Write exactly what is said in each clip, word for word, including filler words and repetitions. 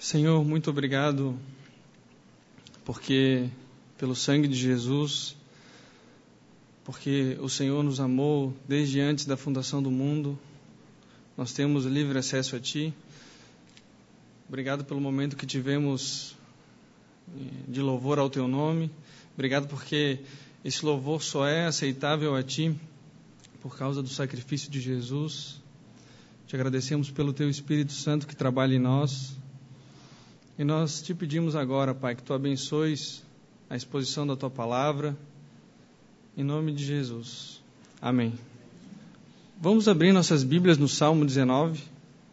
Senhor, muito obrigado, porque pelo sangue de Jesus, porque o Senhor nos amou desde antes da fundação do mundo, nós temos livre acesso a Ti. Obrigado pelo momento que tivemos de louvor ao Teu nome. Obrigado porque esse louvor só é aceitável a Ti por causa do sacrifício de Jesus. Te agradecemos pelo Teu Espírito Santo que trabalha em nós. E nós te pedimos agora, Pai, que Tu abençoes a exposição da Tua palavra, em nome de Jesus. Amém. Vamos abrir nossas Bíblias no Salmo dezenove.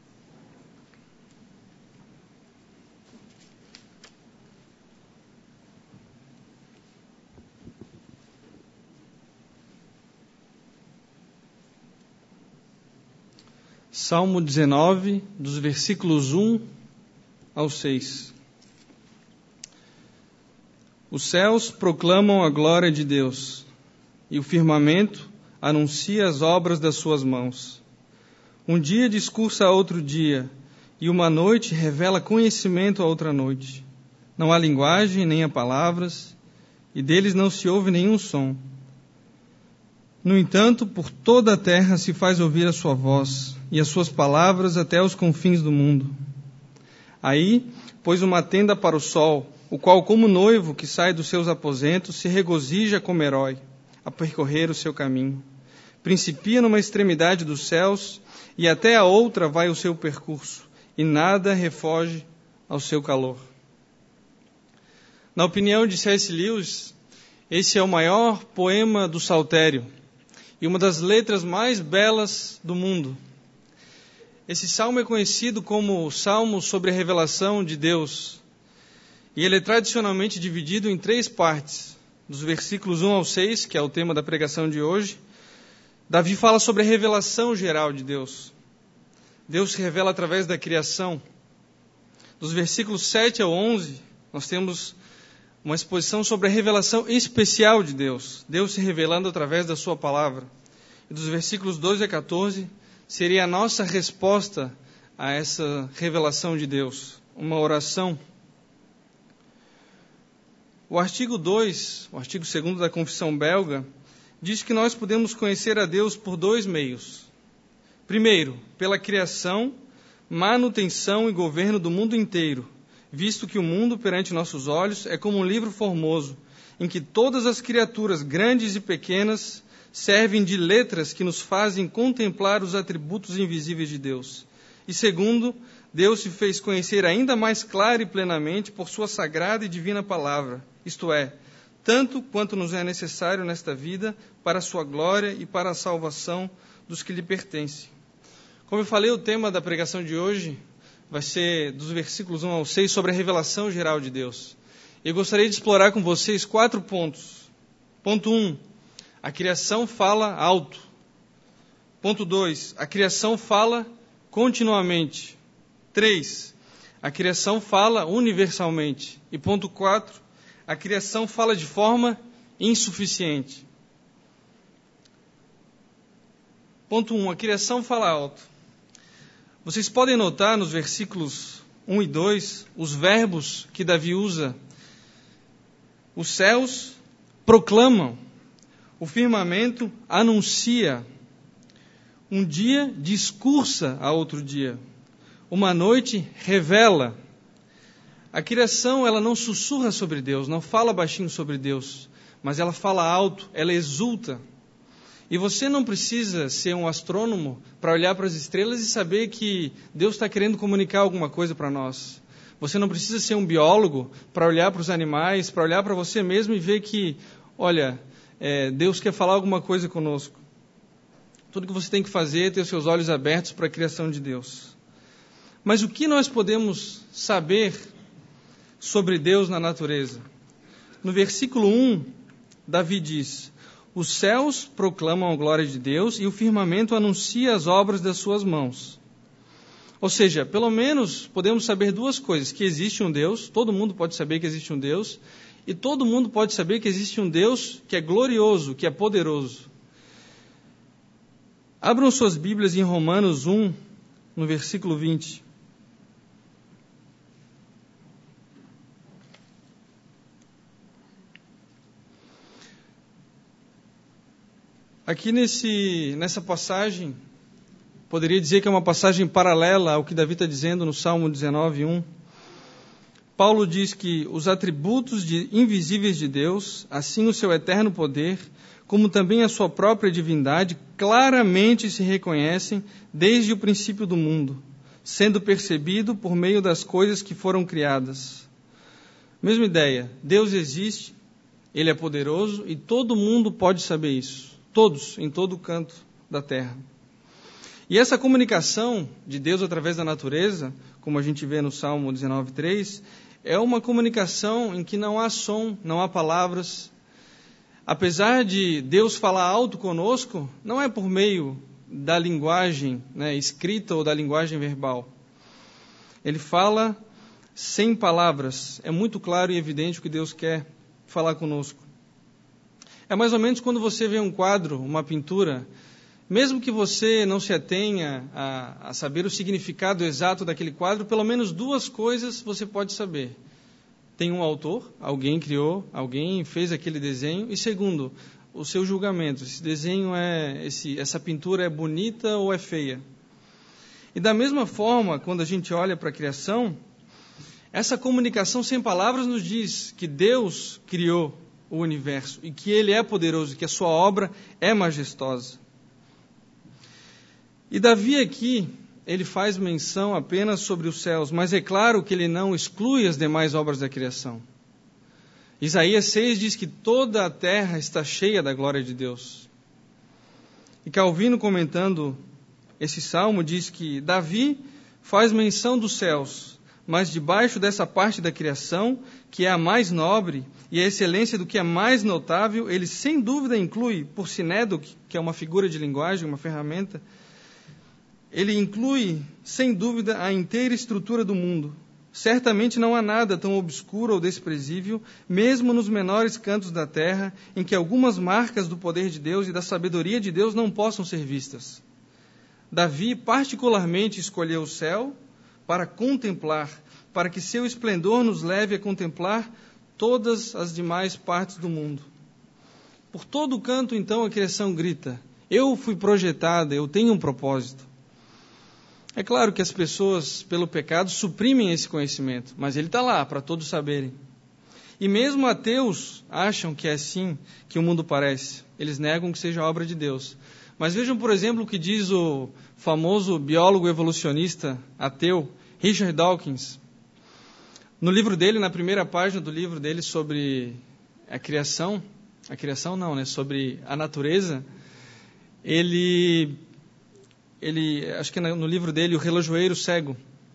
Salmo dezenove, dos versículos um ao seis. Os céus proclamam a glória de Deus, e o firmamento anuncia as obras das suas mãos. Um dia discursa a outro dia, e uma noite revela conhecimento a outra noite. Não há linguagem, nem há palavras, e deles não se ouve nenhum som. No entanto, por toda a terra se faz ouvir a sua voz, e as suas palavras até os confins do mundo. Aí pôs uma tenda para o sol, o qual, como noivo que sai dos seus aposentos, se regozija como herói, a percorrer o seu caminho. Principia numa extremidade dos céus, e até a outra vai o seu percurso, e nada refoge ao seu calor. Na opinião de C S Lewis, esse é o maior poema do Saltério, e uma das letras mais belas do mundo. Esse salmo é conhecido como o Salmo sobre a revelação de Deus. E ele é tradicionalmente dividido em três partes. Dos versículos um ao seis, que é o tema da pregação de hoje, Davi fala sobre a revelação geral de Deus. Deus se revela através da criação. Dos versículos sete ao onze, nós temos uma exposição sobre a revelação especial de Deus. Deus se revelando através da sua palavra. E dos versículos doze a quatorze, seria a nossa resposta a essa revelação de Deus, uma oração. O artigo dois, o artigo segundo da Confissão Belga, diz que nós podemos conhecer a Deus por dois meios. Primeiro, pela criação, manutenção e governo do mundo inteiro, visto que o mundo perante nossos olhos é como um livro formoso, em que todas as criaturas, grandes e pequenas, servem de letras que nos fazem contemplar os atributos invisíveis de Deus. E segundo, Deus se fez conhecer ainda mais clara e plenamente por sua sagrada e divina palavra, isto é, tanto quanto nos é necessário nesta vida para a sua glória e para a salvação dos que lhe pertencem. Como eu falei, o tema da pregação de hoje vai ser dos versículos um ao seis sobre a revelação geral de Deus. Eu gostaria de explorar com vocês quatro pontos. Ponto um. A criação fala alto. Ponto dois. A criação fala continuamente. três. A criação fala universalmente. E ponto quatro. A criação fala de forma insuficiente. Ponto um. A criação fala alto. Vocês podem notar nos versículos um e dois os verbos que Davi usa. Os céus proclamam. O firmamento anuncia. Um dia discursa a outro dia. Uma noite revela. A criação, ela não sussurra sobre Deus, não fala baixinho sobre Deus, mas ela fala alto, ela exulta. E você não precisa ser um astrônomo para olhar para as estrelas e saber que Deus está querendo comunicar alguma coisa para nós. Você não precisa ser um biólogo para olhar para os animais, para olhar para você mesmo e ver que, olha, É, Deus quer falar alguma coisa conosco. Tudo que você tem que fazer é ter os seus olhos abertos para a criação de Deus. Mas o que nós podemos saber sobre Deus na natureza? No versículo um, Davi diz: os céus proclamam a glória de Deus e o firmamento anuncia as obras das suas mãos. Ou seja, pelo menos podemos saber duas coisas: que existe um Deus, todo mundo pode saber que existe um Deus, e todo mundo pode saber que existe um Deus que é glorioso, que é poderoso. Abram suas Bíblias em Romanos um, no versículo vinte. Aqui nesse, nessa passagem, poderia dizer que é uma passagem paralela ao que Davi está dizendo no Salmo dezenove, um. Paulo diz que os atributos de, invisíveis de Deus, assim o seu eterno poder, como também a sua própria divindade, claramente se reconhecem desde o princípio do mundo, sendo percebido por meio das coisas que foram criadas. Mesma ideia, Deus existe, Ele é poderoso e todo mundo pode saber isso. Todos, em todo canto da terra. E essa comunicação de Deus através da natureza, como a gente vê no Salmo dezenove, três, é uma comunicação em que não há som, não há palavras. Apesar de Deus falar alto conosco, não é por meio da linguagem, né, escrita ou da linguagem verbal. Ele fala sem palavras. É muito claro e evidente o que Deus quer falar conosco. É mais ou menos quando você vê um quadro, uma pintura, mesmo que você não se atenha a, a saber o significado exato daquele quadro, pelo menos duas coisas você pode saber. Tem um autor, alguém criou, alguém fez aquele desenho, e segundo, o seu julgamento. Esse desenho é, esse, essa pintura é bonita ou é feia? E da mesma forma, quando a gente olha para a criação, essa comunicação sem palavras nos diz que Deus criou o universo e que Ele é poderoso, que a sua obra é majestosa. E Davi aqui, ele faz menção apenas sobre os céus, mas é claro que ele não exclui as demais obras da criação. Isaías seis diz que toda a terra está cheia da glória de Deus. E Calvino, comentando esse salmo, diz que Davi faz menção dos céus, mas debaixo dessa parte da criação, que é a mais nobre e a excelência do que é mais notável, ele sem dúvida inclui, por sinédoque, que é uma figura de linguagem, uma ferramenta, ele inclui, sem dúvida, a inteira estrutura do mundo. Certamente não há nada tão obscuro ou desprezível, mesmo nos menores cantos da terra, em que algumas marcas do poder de Deus e da sabedoria de Deus não possam ser vistas. Davi particularmente escolheu o céu para contemplar, para que seu esplendor nos leve a contemplar todas as demais partes do mundo. Por todo o canto, então, a criação grita: eu fui projetada, eu tenho um propósito. É claro que as pessoas, pelo pecado, suprimem esse conhecimento, mas ele está lá para todos saberem. E mesmo ateus acham que é assim que o mundo parece. Eles negam que seja obra de Deus. Mas vejam, por exemplo, o que diz o famoso biólogo evolucionista ateu, Richard Dawkins. No livro dele, na primeira página do livro dele sobre a criação, a criação não, né, sobre a natureza, ele... Ele, acho que no livro dele, O Relojoeiro Cego.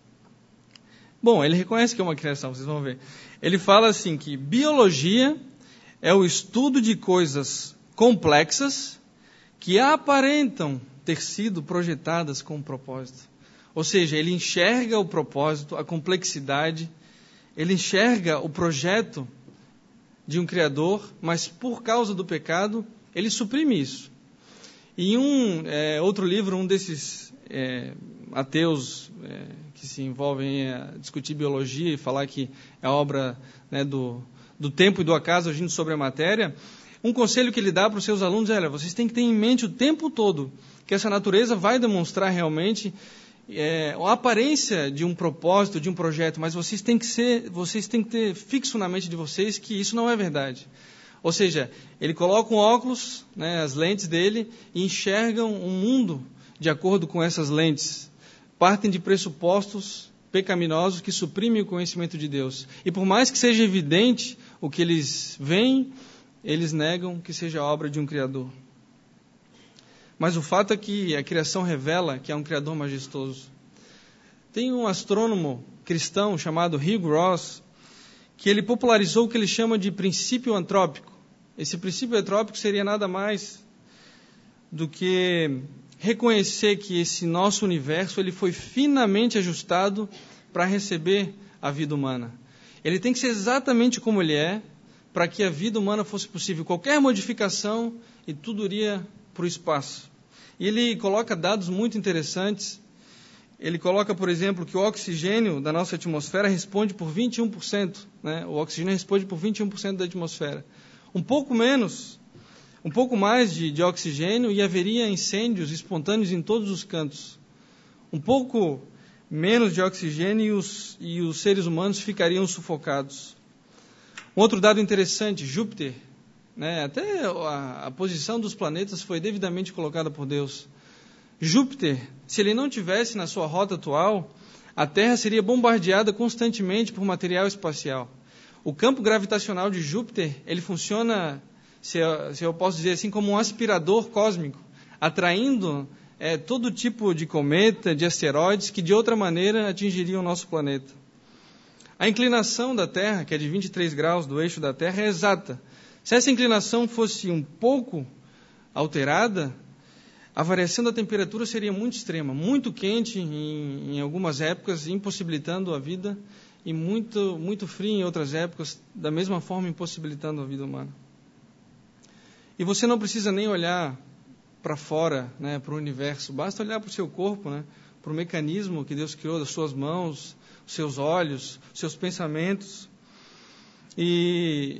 Bom, ele reconhece que é uma criação, vocês vão ver. Ele fala assim que biologia é o estudo de coisas complexas que aparentam ter sido projetadas com um propósito. Ou seja, ele enxerga o propósito, a complexidade, ele enxerga o projeto de um Criador, mas por causa do pecado, ele suprime isso. Em um é, outro livro, um desses é, ateus é, que se envolvem a discutir biologia e falar que é obra, né, do, do tempo e do acaso agindo sobre a matéria, um conselho que ele dá para os seus alunos é: olha, vocês têm que ter em mente o tempo todo que essa natureza vai demonstrar realmente é, a aparência de um propósito, de um projeto, mas vocês têm que ser, vocês têm que ter fixo na mente de vocês que isso não é verdade. Ou seja, ele coloca um óculos, né, as lentes dele, e enxergam um mundo de acordo com essas lentes. Partem de pressupostos pecaminosos que suprimem o conhecimento de Deus. E por mais que seja evidente o que eles veem, eles negam que seja obra de um Criador. Mas o fato é que a criação revela que há um Criador majestoso. Tem um astrônomo cristão chamado Hugh Ross, que ele popularizou o que ele chama de princípio antrópico. Esse princípio antrópico seria nada mais do que reconhecer que esse nosso universo ele foi finamente ajustado para receber a vida humana. Ele tem que ser exatamente como ele é, para que a vida humana fosse possível. Qualquer modificação e tudo iria para o espaço. E ele coloca dados muito interessantes. Ele coloca, por exemplo, que o oxigênio da nossa atmosfera responde por vinte e um por cento. Né? O oxigênio responde por vinte e um por cento da atmosfera. Um pouco menos Um pouco mais de, de oxigênio e haveria incêndios espontâneos em todos os cantos. Um pouco menos de oxigênio e os, e os seres humanos ficariam sufocados. Um outro dado interessante, Júpiter, né, até a, a posição dos planetas foi devidamente colocada por Deus. Júpiter, se ele não tivesse na sua rota atual, a Terra seria bombardeada constantemente por material espacial. O campo gravitacional de Júpiter, ele funciona, se eu, se eu posso dizer assim, como um aspirador cósmico, atraindo é, todo tipo de cometa, de asteroides, que de outra maneira atingiriam o nosso planeta. A inclinação da Terra, que é de vinte e três graus do eixo da Terra, é exata. Se essa inclinação fosse um pouco alterada, a variação da temperatura seria muito extrema, muito quente em, em algumas épocas, impossibilitando a vida, e muito, muito frio em outras épocas, da mesma forma impossibilitando a vida humana. E você não precisa nem olhar para fora, né, para o universo, basta olhar para o seu corpo, né, para o mecanismo que Deus criou das suas mãos, seus olhos, seus pensamentos. E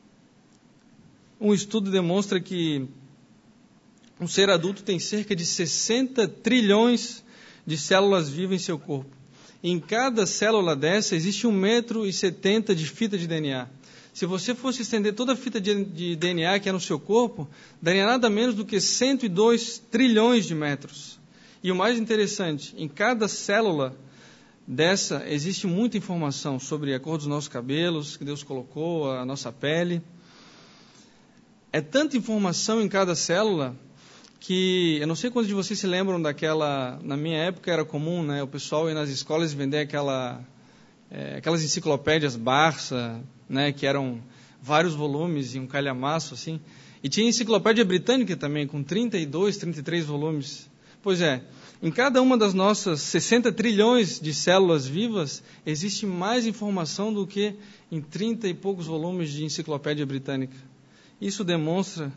um estudo demonstra que um ser adulto tem cerca de sessenta trilhões de células vivas em seu corpo. Em cada célula dessa existe um metro e setenta de fita de D N A. Se você fosse estender toda a fita de, de D N A que é no seu corpo, daria nada menos do que cento e dois trilhões de metros. E o mais interessante, em cada célula dessa existe muita informação sobre a cor dos nossos cabelos, que Deus colocou, a nossa pele. É tanta informação em cada célula que, eu não sei quantos de vocês se lembram daquela, na minha época era comum, né, o pessoal ir nas escolas e vender aquela, é, aquelas enciclopédias Barça, né, que eram vários volumes e um calhamaço, assim. E tinha enciclopédia britânica também, com trinta e dois, trinta e três volumes. Pois é, em cada uma das nossas sessenta trilhões de células vivas, existe mais informação do que em trinta e poucos volumes de enciclopédia britânica. Isso demonstra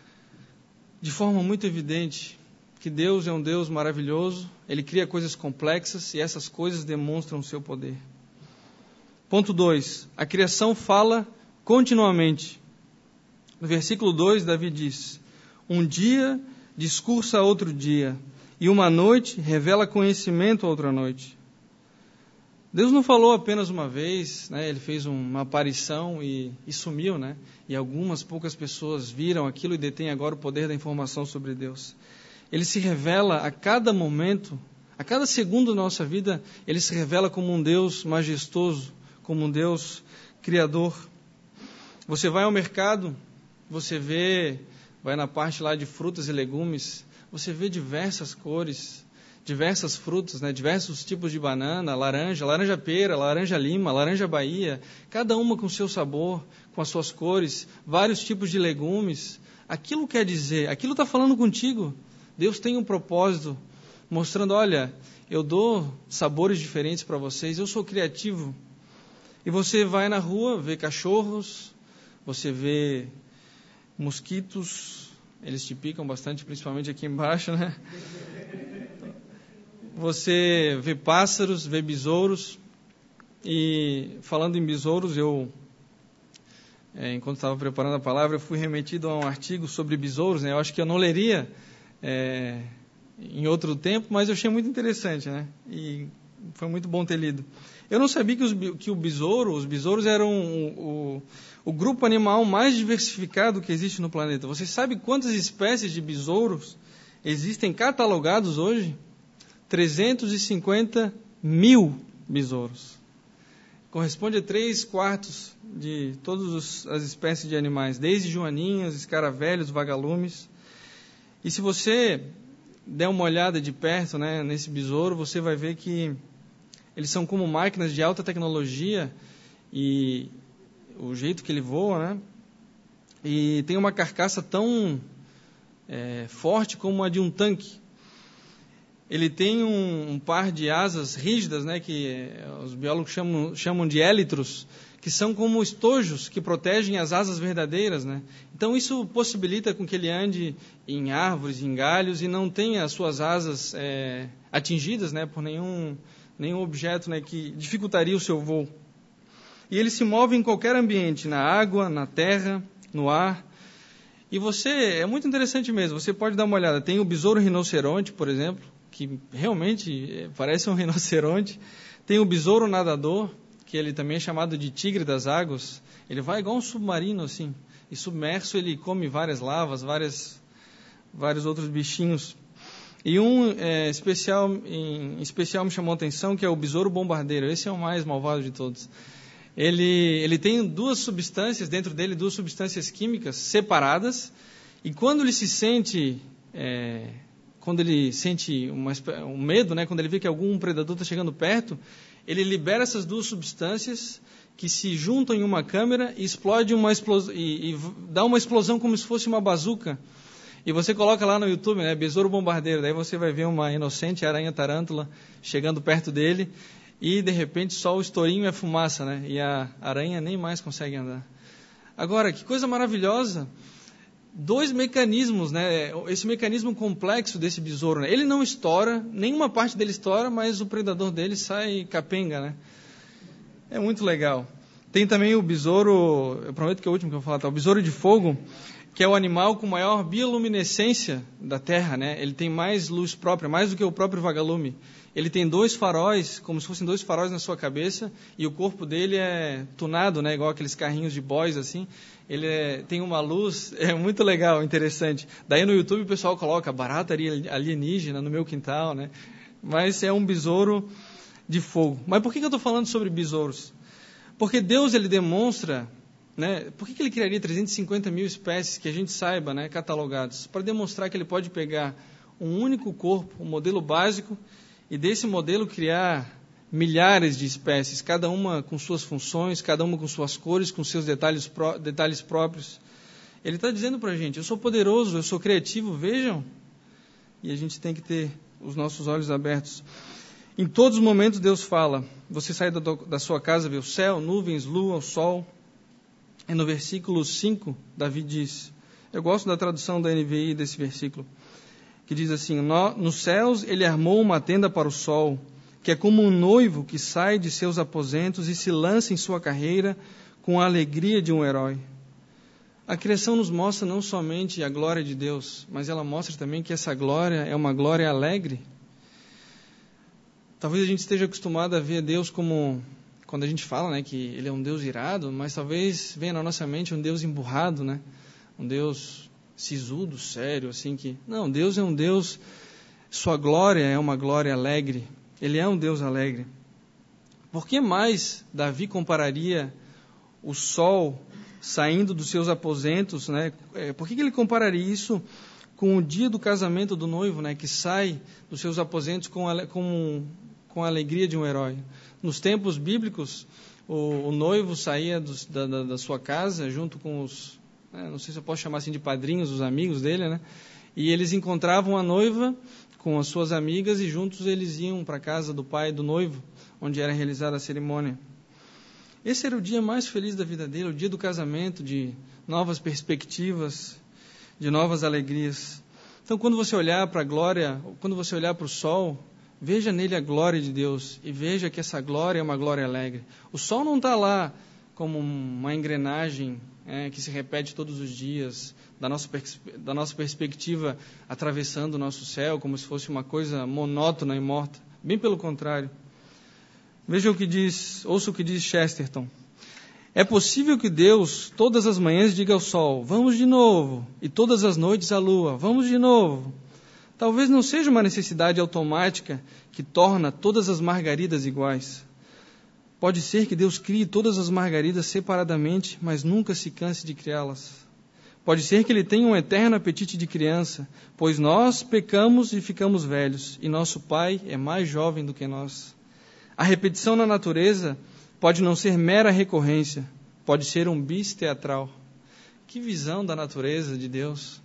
de forma muito evidente que Deus é um Deus maravilhoso, Ele cria coisas complexas e essas coisas demonstram o seu poder. Ponto dois. A criação fala continuamente. No versículo dois, Davi diz: um dia discursa a outro dia, e uma noite revela conhecimento a outra noite. Deus não falou apenas uma vez, né? Ele fez uma aparição e, e sumiu, né? E algumas poucas pessoas viram aquilo e detêm agora o poder da informação sobre Deus. Ele se revela a cada momento, a cada segundo da nossa vida, Ele se revela como um Deus majestoso, como um Deus criador. Você vai ao mercado, você vê, vai na parte lá de frutas e legumes, você vê diversas cores, diversas frutas, né? Diversos tipos de banana, laranja, laranja pera, laranja lima, laranja Bahia, cada uma com seu sabor, com as suas cores, vários tipos de legumes. Aquilo quer dizer, aquilo está falando contigo. Deus tem um propósito, mostrando, olha, eu dou sabores diferentes para vocês, eu sou criativo. E você vai na rua, vê cachorros, você vê mosquitos, eles te picam bastante, principalmente aqui embaixo, né? Você vê pássaros, vê besouros. E falando em besouros, eu, é, enquanto estava preparando a palavra, eu fui remetido a um artigo sobre besouros, né? Eu acho que eu não leria é, em outro tempo, mas eu achei muito interessante, né? E foi muito bom ter lido. Eu não sabia que, os, que o besouro, os besouros eram o, o, o grupo animal mais diversificado que existe no planeta. Você sabe quantas espécies de besouros existem catalogados hoje? trezentos e cinquenta mil besouros. Corresponde a três quartos de todas as espécies de animais, desde joaninhas, escaravelhos, vagalumes. E se você der uma olhada de perto, né, nesse besouro, você vai ver que eles são como máquinas de alta tecnologia e o jeito que ele voa, né? E tem uma carcaça tão é, forte como a de um tanque. Ele tem um, um par de asas rígidas, né, que os biólogos chamam, chamam de élitros, que são como estojos que protegem as asas verdadeiras, né? Então isso possibilita com que ele ande em árvores, em galhos, e não tenha as suas asas é, atingidas, né, por nenhum, nenhum objeto, né, que dificultaria o seu voo. E ele se move em qualquer ambiente, na água, na terra, no ar. E você, é muito interessante mesmo, você pode dar uma olhada. Tem o besouro rinoceronte, por exemplo, que realmente parece um rinoceronte. Tem o besouro nadador, que ele também é chamado de tigre das águas. Ele vai igual um submarino, assim. E submerso ele come várias lavas, várias, vários outros bichinhos. E um é, especial, em especial me chamou a atenção, que é o besouro bombardeiro. Esse é o mais malvado de todos. Ele, ele tem duas substâncias, dentro dele, duas substâncias químicas separadas. E quando ele se sente, é, quando ele sente uma, um medo, né, quando ele vê que algum predador está chegando perto, ele libera essas duas substâncias que se juntam em uma câmera e explode uma explosão, e, e dá uma explosão como se fosse uma bazuca. E você coloca lá no YouTube, né, besouro bombardeiro, daí você vai ver uma inocente aranha tarântula chegando perto dele e de repente só o estourinho é fumaça, né, e a aranha nem mais consegue andar. Agora, que coisa maravilhosa, dois mecanismos, né, esse mecanismo complexo desse besouro, né, ele não estoura, nenhuma parte dele estoura, mas o predador dele sai capenga, né. É muito legal. Tem também o besouro, eu prometo que é o último que eu vou falar, tá? O besouro de fogo, que é o animal com maior bioluminescência da Terra, né? Ele tem mais luz própria, mais do que o próprio vagalume. Ele tem dois faróis, como se fossem dois faróis na sua cabeça, e o corpo dele é tunado, né? Igual aqueles carrinhos de boys, assim. Ele é, tem uma luz, é muito legal, interessante. Daí no YouTube o pessoal coloca barata alienígena no meu quintal, né? Mas é um besouro de fogo. Mas por que eu estou falando sobre besouros? Porque Deus, ele demonstra, né, por que, que ele criaria trezentas e cinquenta mil espécies que a gente saiba, né, catalogadas? Para demonstrar que ele pode pegar um único corpo, um modelo básico, e desse modelo criar milhares de espécies, cada uma com suas funções, cada uma com suas cores, com seus detalhes, pró- detalhes próprios. Ele está dizendo para a gente, eu sou poderoso, eu sou criativo, vejam. E a gente tem que ter os nossos olhos abertos. Em todos os momentos Deus fala. Você sai da, da sua casa, vê o céu, nuvens, lua, o sol. E no versículo cinco, Davi diz, eu gosto da tradução da N V I desse versículo, que diz assim, no, nos céus ele armou uma tenda para o sol, que é como um noivo que sai de seus aposentos e se lança em sua carreira com a alegria de um herói. A criação nos mostra não somente a glória de Deus, mas ela mostra também que essa glória é uma glória alegre. Talvez a gente esteja acostumado a ver Deus como, quando a gente fala, né, que Ele é um Deus irado, mas talvez venha na nossa mente um Deus emburrado, né, um Deus sisudo, sério, assim que... Não, Deus é um Deus, sua glória é uma glória alegre, Ele é um Deus alegre. Por que mais Davi compararia o sol saindo dos seus aposentos, né? Por que ele compararia isso com o dia do casamento do noivo, né, que sai dos seus aposentos com a, com, com a alegria de um herói? Nos tempos bíblicos, o, o noivo saía dos, da, da, da sua casa junto com os, né, não sei se eu posso chamar assim de padrinhos, os amigos dele, né? E eles encontravam a noiva com as suas amigas e juntos eles iam para a casa do pai do noivo, onde era realizada a cerimônia. Esse era o dia mais feliz da vida dele, o dia do casamento, de novas perspectivas, de novas alegrias. Então, quando você olhar para a glória, quando você olhar para o sol, veja nele a glória de Deus e veja que essa glória é uma glória alegre. O sol não está lá como uma engrenagem é, que se repete todos os dias, da nossa, da nossa perspectiva, atravessando o nosso céu, como se fosse uma coisa monótona e morta. Bem pelo contrário. Veja o que diz, ouça o que diz Chesterton. É possível que Deus, todas as manhãs, diga ao sol, vamos de novo, e todas as noites à lua, vamos de novo. Talvez não seja uma necessidade automática que torna todas as margaridas iguais. Pode ser que Deus crie todas as margaridas separadamente, mas nunca se canse de criá-las. Pode ser que Ele tenha um eterno apetite de criança, pois nós pecamos e ficamos velhos, e nosso Pai é mais jovem do que nós. A repetição na natureza pode não ser mera recorrência, pode ser um bis teatral. Que visão da natureza de Deus!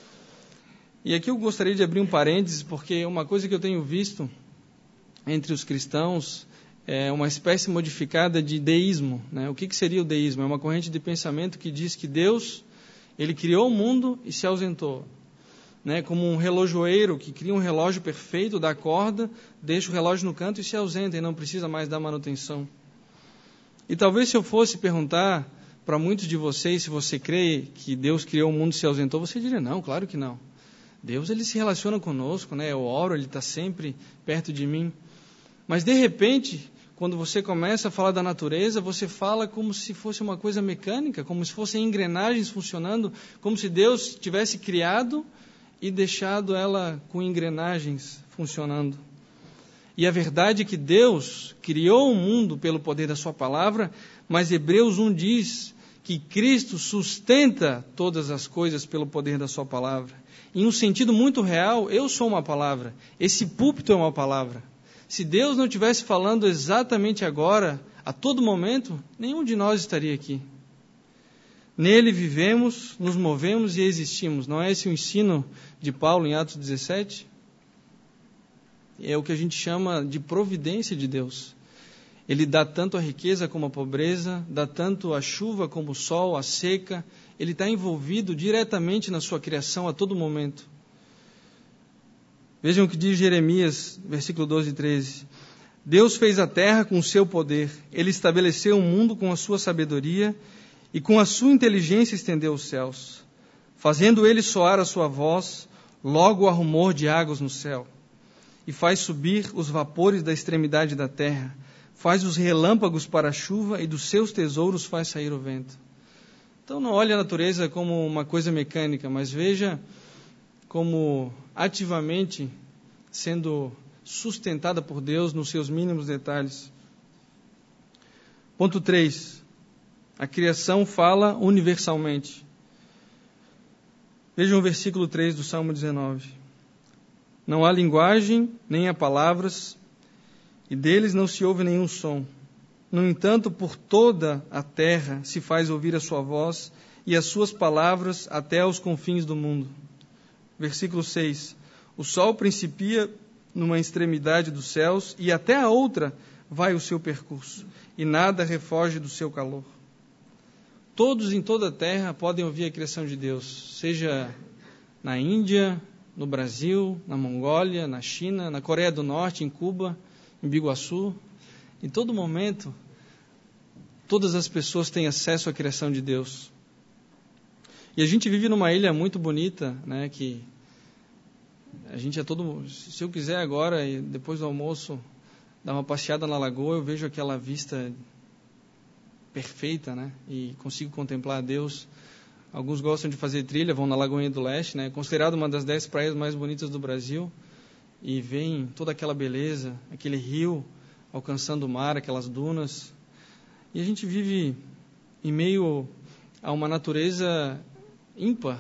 E aqui eu gostaria de abrir um parênteses, porque uma coisa que eu tenho visto entre os cristãos é uma espécie modificada de deísmo, né? O que, que seria o deísmo? É uma corrente de pensamento que diz que Deus, Ele criou o mundo e se ausentou. Né, como um relojoeiro que cria um relógio perfeito, dá corda, deixa o relógio no canto e se ausenta e não precisa mais dar manutenção. E talvez se eu fosse perguntar para muitos de vocês, se você crê que Deus criou o mundo e se ausentou, você diria, não, claro que não. Deus, ele se relaciona conosco, né? Eu oro, ele está sempre perto de mim. Mas, de repente, quando você começa a falar da natureza, você fala como se fosse uma coisa mecânica, como se fossem engrenagens funcionando, como se Deus tivesse criado e deixado ela com engrenagens funcionando. E a verdade é que Deus criou o mundo pelo poder da sua palavra, mas Hebreus um diz que Cristo sustenta todas as coisas pelo poder da sua palavra. Em um sentido muito real, eu sou uma palavra, esse púlpito é uma palavra. Se Deus não estivesse falando exatamente agora, a todo momento, nenhum de nós estaria aqui. Nele vivemos, nos movemos e existimos. Não é esse o ensino de Paulo em Atos dezessete? É o que a gente chama de providência de Deus. Ele dá tanto a riqueza como a pobreza, dá tanto a chuva como o sol, a seca. Ele está envolvido diretamente na sua criação a todo momento. Vejam o que diz Jeremias, versículo doze e treze. Deus fez a terra com o seu poder. Ele estabeleceu o mundo com a sua sabedoria e com a sua inteligência estendeu os céus. Fazendo ele soar a sua voz, logo há rumor de águas no céu. E faz subir os vapores da extremidade da terra. Faz os relâmpagos para a chuva e dos seus tesouros faz sair o vento. Então não olhe a natureza como uma coisa mecânica, mas veja como ativamente sendo sustentada por Deus nos seus mínimos detalhes. Ponto três. A criação fala universalmente. Vejam o versículo três do Salmo dezenove. Não há linguagem, nem há palavras, e deles não se ouve nenhum som. No entanto, por toda a terra se faz ouvir a sua voz, e as suas palavras até aos confins do mundo. Versículo seis. O sol principia numa extremidade dos céus, e até a outra vai o seu percurso, e nada refoge do seu calor. Todos em toda a terra podem ouvir a criação de Deus, seja na Índia, no Brasil, na Mongólia, na China, na Coreia do Norte, em Cuba, em Biguaçu. Em todo momento, todas as pessoas têm acesso à criação de Deus. E a gente vive numa ilha muito bonita, né, que a gente é todo... Se eu quiser agora, e depois do almoço, dar uma passeada na lagoa, eu vejo aquela vista perfeita, né, e consigo contemplar a Deus. Alguns gostam de fazer trilha, vão na Lagoinha do Leste, né, considerada uma das dez praias mais bonitas do Brasil, e veem toda aquela beleza, aquele rio alcançando o mar, aquelas dunas. E a gente vive em meio a uma natureza ímpar.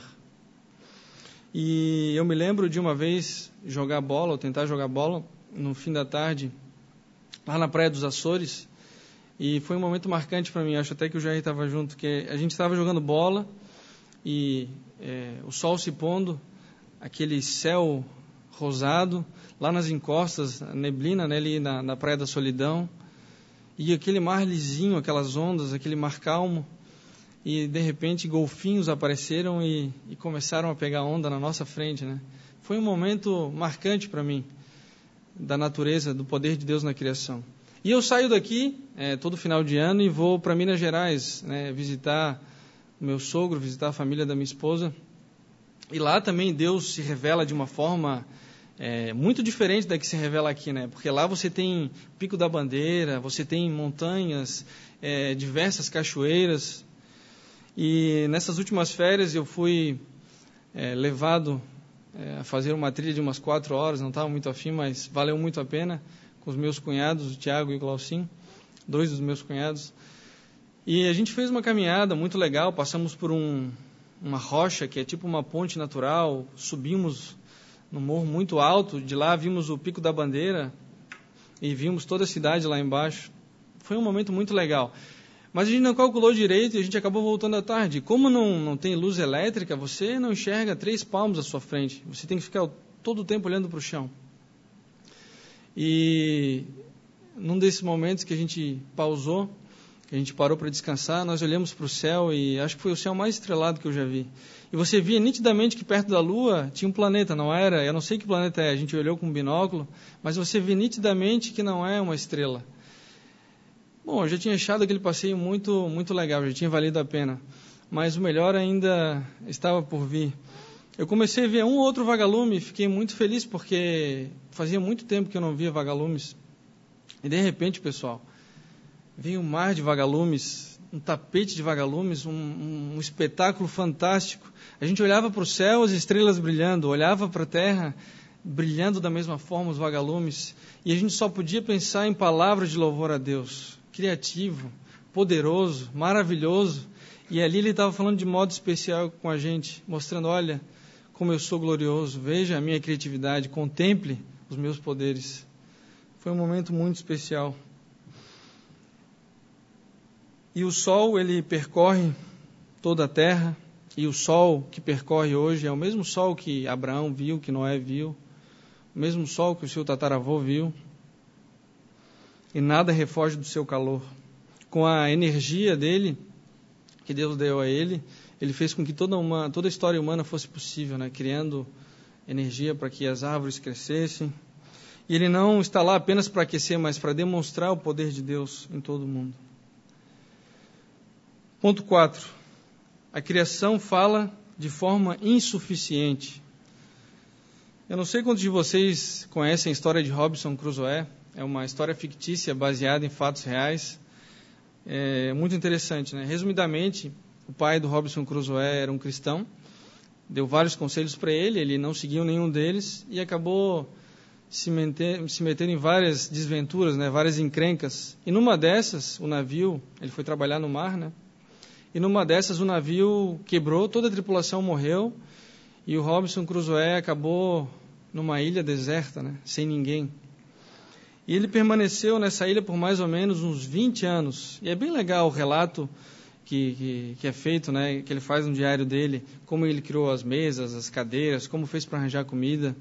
E eu me lembro de uma vez jogar bola, ou tentar jogar bola, no fim da tarde, lá na Praia dos Açores, e foi um momento marcante para mim, acho até que o Jair estava junto, que a gente estava jogando bola, e é, o sol se pondo, aquele céu rosado, lá nas encostas, a neblina, né, ali na, na Praia da Solidão, e aquele mar lisinho, aquelas ondas, aquele mar calmo, e de repente golfinhos apareceram e, e começaram a pegar onda na nossa frente, né? Foi um momento marcante para mim, da natureza, do poder de Deus na criação. E eu saio daqui é, todo final de ano e vou para Minas Gerais, né, visitar o meu sogro, visitar a família da minha esposa. E lá também Deus se revela de uma forma é, muito diferente da que se revela aqui, né? Porque lá você tem Pico da Bandeira, você tem montanhas, é, diversas cachoeiras. E nessas últimas férias eu fui é, levado é, a fazer uma trilha de umas quatro horas, não estava muito afim, mas valeu muito a pena, com os meus cunhados, o Tiago e o Glaucinho, dois dos meus cunhados. E a gente fez uma caminhada muito legal, passamos por um, uma rocha que é tipo uma ponte natural, subimos num morro muito alto, de lá vimos o Pico da Bandeira e vimos toda a cidade lá embaixo. Foi um momento muito legal. Mas a gente não calculou direito e a gente acabou voltando à tarde. Como não, não tem luz elétrica, você não enxerga três palmos à sua frente. Você tem que ficar todo o tempo olhando para o chão. E num desses momentos que a gente pausou, que a gente parou para descansar, nós olhamos para o céu e acho que foi o céu mais estrelado que eu já vi. E você via nitidamente que perto da Lua tinha um planeta, não era? Eu não sei que planeta é, a gente olhou com um binóculo, mas você vê nitidamente que não é uma estrela. Bom, eu já tinha achado aquele passeio muito, muito legal, já tinha valido a pena. Mas o melhor ainda estava por vir. Eu comecei a ver um ou outro vagalume e fiquei muito feliz, porque fazia muito tempo que eu não via vagalumes. E de repente, pessoal, veio um mar de vagalumes, um tapete de vagalumes, um, um, um espetáculo fantástico. A gente olhava para o céu, as estrelas brilhando, olhava para a terra, brilhando da mesma forma os vagalumes. E a gente só podia pensar em palavras de louvor a Deus. Criativo, poderoso, maravilhoso. E ali ele estava falando de modo especial com a gente, mostrando, olha, como eu sou glorioso, veja a minha criatividade, contemple os meus poderes. Foi um momento muito especial. E o sol, ele percorre toda a terra, e o sol que percorre hoje é o mesmo sol que Abraão viu, que Noé viu, o mesmo sol que o seu tataravô viu, e nada refoge do seu calor. Com a energia dele, que Deus deu a ele, ele fez com que toda, uma, toda a história humana fosse possível, né? Criando energia para que as árvores crescessem. E ele não está lá apenas para aquecer, mas para demonstrar o poder de Deus em todo o mundo. Ponto quatro. A criação fala de forma insuficiente. Eu não sei quantos de vocês conhecem a história de Robinson Crusoe. É uma história fictícia baseada em fatos reais. É muito interessante, né? Resumidamente, o pai do Robinson Crusoe era um cristão, deu vários conselhos para ele, ele não seguiu nenhum deles e acabou se, meter, se metendo em várias desventuras, né? Várias encrencas. E numa dessas, o navio, ele foi trabalhar no mar, né? E numa dessas o navio quebrou, toda a tripulação morreu e o Robinson Crusoe acabou numa ilha deserta, né? Sem ninguém. E ele permaneceu nessa ilha por mais ou menos uns vinte anos. E é bem legal o relato que, que, que é feito, né, que ele faz no diário dele, como ele criou as mesas, as cadeiras, como fez para arranjar comida.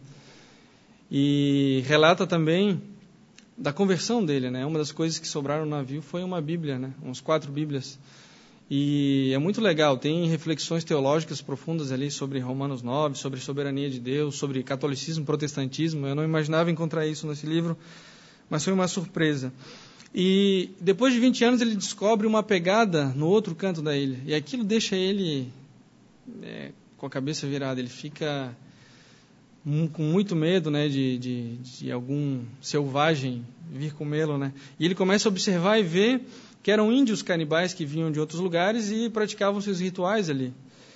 E relata também da conversão dele, né? Uma das coisas que sobraram no navio foi uma Bíblia, né? Uns quatro Bíblias. E é muito legal, tem reflexões teológicas profundas ali sobre Romanos nove, sobre soberania de Deus, sobre catolicismo, protestantismo. Eu não imaginava encontrar isso nesse livro, mas foi uma surpresa. E depois de vinte anos ele descobre uma pegada no outro canto da ilha. E aquilo deixa ele é, com a cabeça virada. Ele fica com muito medo, né, de, de, de algum selvagem vir comê-lo, né? E ele começa a observar e ver que eram índios canibais que vinham de outros lugares e praticavam seus rituais ali.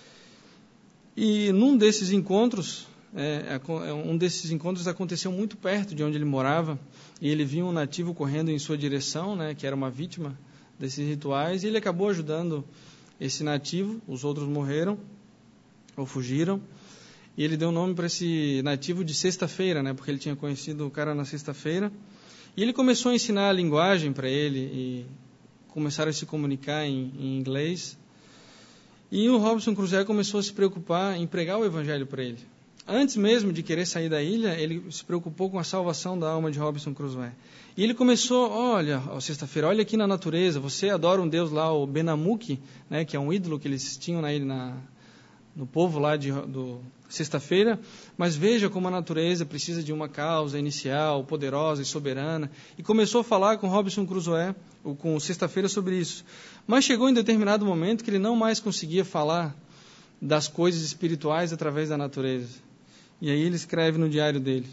E num desses encontros, é, um desses encontros aconteceu muito perto de onde ele morava, e ele viu um nativo correndo em sua direção, né, que era uma vítima desses rituais, e ele acabou ajudando esse nativo. Os outros morreram ou fugiram, e ele deu o nome para esse nativo de Sexta-feira, né, porque ele tinha conhecido o cara na sexta-feira, e ele começou a ensinar a linguagem para ele, e começaram a se comunicar em, em inglês, e o Robinson Crusoe começou a se preocupar em pregar o evangelho para ele. Antes mesmo de querer sair da ilha, ele se preocupou com a salvação da alma de Robinson Crusoe. E ele começou, olha, ó, sexta-feira, olha aqui na natureza, você adora um deus lá, o Benamuki, né, que é um ídolo que eles tinham na ilha, na, no povo lá de do, sexta-feira, mas veja como a natureza precisa de uma causa inicial, poderosa e soberana. E começou a falar com Robinson Crusoe, ou com sexta-feira, sobre isso. Mas chegou em determinado momento que ele não mais conseguia falar das coisas espirituais através da natureza. E aí ele escreve no diário dele: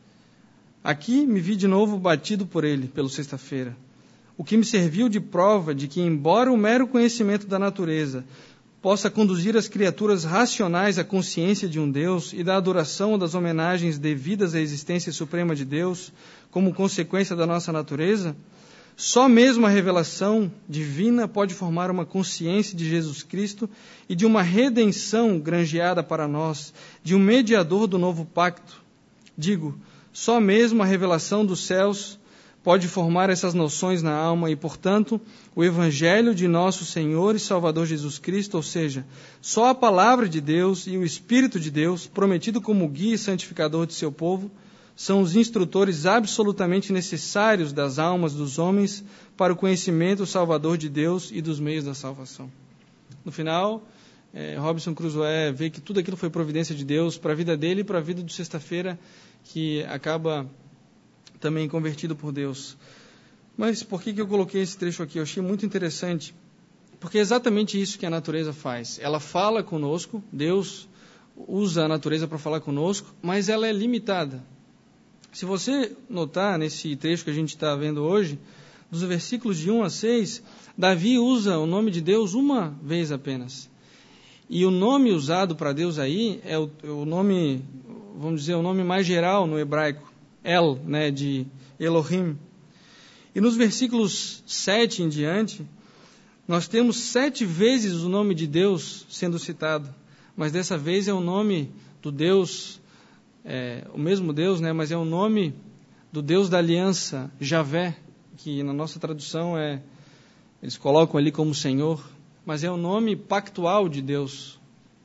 aqui me vi de novo batido por ele, pelo sexta-feira, o que me serviu de prova de que, embora o mero conhecimento da natureza possa conduzir as criaturas racionais à consciência de um Deus e da adoração ou das homenagens devidas à existência suprema de Deus, como consequência da nossa natureza, só mesmo a revelação divina pode formar uma consciência de Jesus Cristo e de uma redenção granjeada para nós, de um mediador do novo pacto. Digo, só mesmo a revelação dos céus pode formar essas noções na alma e, portanto, o Evangelho de nosso Senhor e Salvador Jesus Cristo, ou seja, só a palavra de Deus e o Espírito de Deus, prometido como guia e santificador de seu povo, são os instrutores absolutamente necessários das almas dos homens para o conhecimento salvador de Deus e dos meios da salvação. No final, é, Robinson Crusoe vê que tudo aquilo foi providência de Deus para a vida dele e para a vida do Sexta-feira, que acaba também convertido por Deus. Mas por que que eu coloquei esse trecho aqui? Eu achei muito interessante, porque é exatamente isso que a natureza faz. Ela fala conosco, Deus usa a natureza para falar conosco, mas ela é limitada. Se você notar nesse trecho que a gente está vendo hoje, dos versículos de um a seis, Davi usa o nome de Deus uma vez apenas. E o nome usado para Deus aí é o, o nome, vamos dizer, o nome mais geral no hebraico, El, né, de Elohim. E nos versículos sete em diante, nós temos sete vezes o nome de Deus sendo citado. Mas dessa vez é o nome do Deus, é, o mesmo Deus, né, mas é o nome do Deus da aliança, Javé, que na nossa tradução é, eles colocam ali como Senhor, mas é o nome pactual de Deus.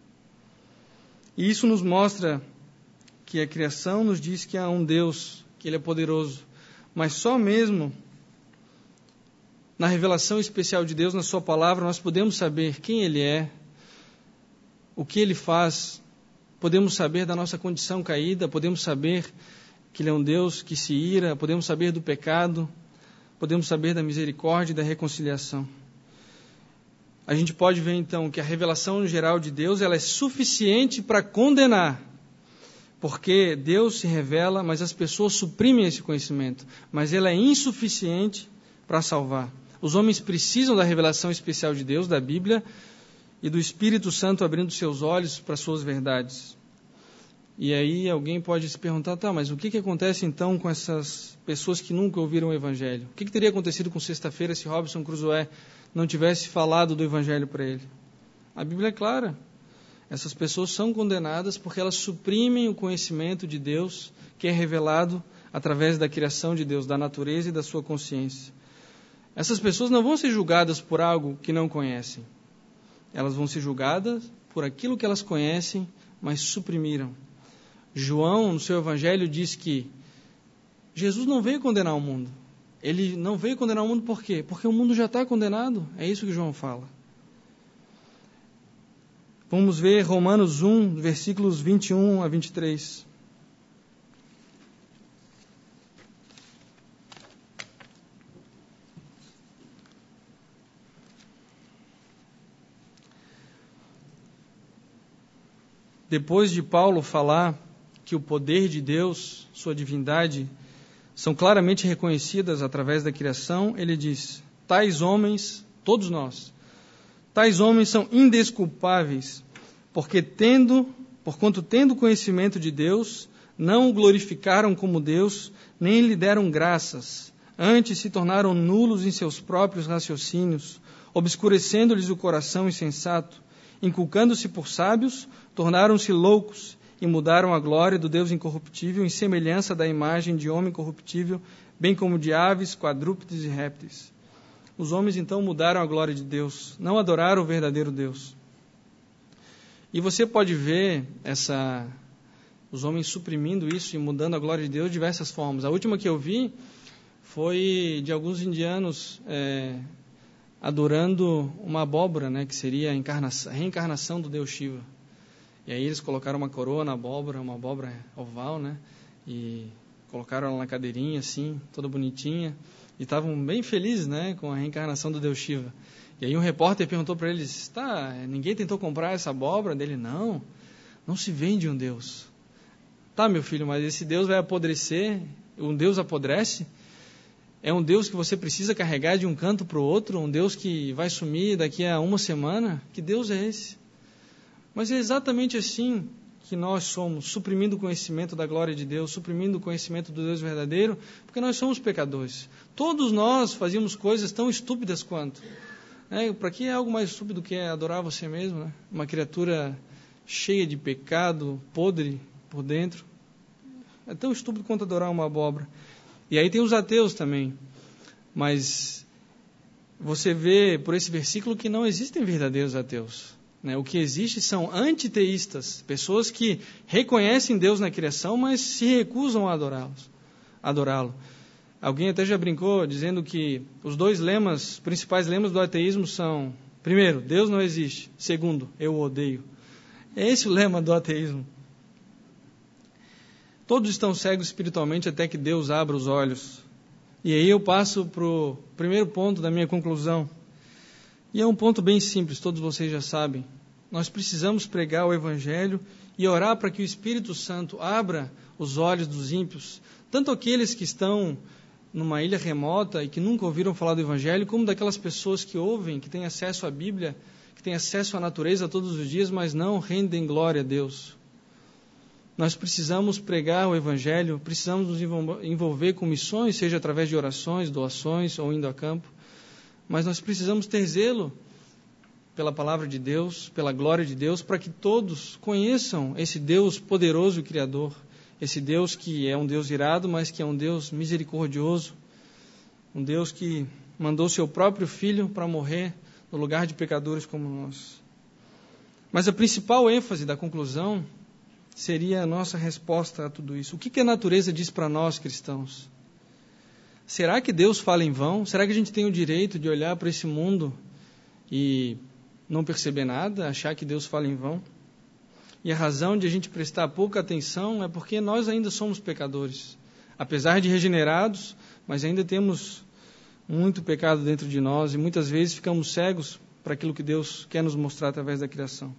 E isso nos mostra que a criação nos diz que há um Deus, que Ele é poderoso, mas só mesmo na revelação especial de Deus, na sua palavra, nós podemos saber quem Ele é, o que Ele faz, podemos saber da nossa condição caída, podemos saber que Ele é um Deus que se ira, podemos saber do pecado, podemos saber da misericórdia e da reconciliação. A gente pode ver então que a revelação geral de Deus ela é suficiente para condenar, porque Deus se revela, mas as pessoas suprimem esse conhecimento, mas ela é insuficiente para salvar. Os homens precisam da revelação especial de Deus, da Bíblia, e do Espírito Santo abrindo seus olhos para suas verdades. E aí alguém pode se perguntar, tá, mas o que, que acontece então com essas pessoas que nunca ouviram o Evangelho? O que, que teria acontecido com sexta-feira se Robinson Crusoe não tivesse falado do Evangelho para ele? A Bíblia é clara. Essas pessoas são condenadas porque elas suprimem o conhecimento de Deus que é revelado através da criação de Deus, da natureza e da sua consciência. Essas pessoas não vão ser julgadas por algo que não conhecem. Elas vão ser julgadas por aquilo que elas conhecem, mas suprimiram. João, no seu Evangelho, diz que Jesus não veio condenar o mundo. Ele não veio condenar o mundo por quê? Porque o mundo já está condenado. É isso que João fala. Vamos ver Romanos um, versículos vinte e um a vinte e três. Depois de Paulo falar que o poder de Deus, sua divindade, são claramente reconhecidas através da criação, ele diz, tais homens, todos nós, tais homens são indesculpáveis, porque tendo, porquanto tendo conhecimento de Deus, não o glorificaram como Deus, nem lhe deram graças, antes se tornaram nulos em seus próprios raciocínios, obscurecendo-lhes o coração insensato, inculcando-se por sábios, tornaram-se loucos e mudaram a glória do Deus incorruptível em semelhança da imagem de homem corruptível, bem como de aves, quadrúpedes e répteis. Os homens então mudaram a glória de Deus, não adoraram o verdadeiro Deus. E você pode ver essa, os homens suprimindo isso e mudando a glória de Deus de diversas formas. A última que eu vi foi de alguns indianos é, adorando uma abóbora, né, que seria a, encarnação, a reencarnação do Deus Shiva. E aí eles colocaram uma coroa na abóbora, uma abóbora oval, né, e colocaram ela na cadeirinha, assim, toda bonitinha, e estavam bem felizes, né, com a reencarnação do Deus Shiva. E aí um repórter perguntou para eles, tá, ninguém tentou comprar essa abóbora? Dele, não, não se vende um Deus. Tá, meu filho, mas esse Deus vai apodrecer, um Deus apodrece? É um Deus que você precisa carregar de um canto para o outro, um Deus que vai sumir daqui a uma semana? Que Deus é esse? Mas é exatamente assim que nós somos, suprimindo o conhecimento da glória de Deus, suprimindo o conhecimento do Deus verdadeiro, porque nós somos pecadores. Todos nós fazíamos coisas tão estúpidas quanto. Né? Para que é algo mais estúpido que é adorar você mesmo? Né? Uma criatura cheia de pecado, podre por dentro. É tão estúpido quanto adorar uma abóbora. E aí tem os ateus também. Mas você vê por esse versículo que não existem verdadeiros ateus. Né? O que existe são antiteístas, pessoas que reconhecem Deus na criação, mas se recusam a adorá-los, adorá-lo. Alguém até já brincou dizendo que os dois lemas, principais lemas do ateísmo são, primeiro, Deus não existe. Segundo, eu o odeio. É esse o lema do ateísmo. Todos estão cegos espiritualmente até que Deus abra os olhos. E aí eu passo para o primeiro ponto da minha conclusão. E é um ponto bem simples, todos vocês já sabem. Nós precisamos pregar o Evangelho e orar para que o Espírito Santo abra os olhos dos ímpios, tanto aqueles que estão numa ilha remota e que nunca ouviram falar do Evangelho, como daquelas pessoas que ouvem, que têm acesso à Bíblia, que têm acesso à natureza todos os dias, mas não rendem glória a Deus. Nós precisamos pregar o Evangelho, precisamos nos envolver com missões, seja através de orações, doações ou indo a campo, mas nós precisamos ter zelo pela palavra de Deus, pela glória de Deus, para que todos conheçam esse Deus poderoso e criador, esse Deus que é um Deus irado, mas que é um Deus misericordioso, um Deus que mandou seu próprio Filho para morrer no lugar de pecadores como nós. Mas a principal ênfase da conclusão seria a nossa resposta a tudo isso. O que, que a natureza diz para nós, cristãos? Será que Deus fala em vão? Será que a gente tem o direito de olhar para esse mundo e não perceber nada, achar que Deus fala em vão? E a razão de a gente prestar pouca atenção é porque nós ainda somos pecadores. Apesar de regenerados, mas ainda temos muito pecado dentro de nós e muitas vezes ficamos cegos para aquilo que Deus quer nos mostrar através da criação.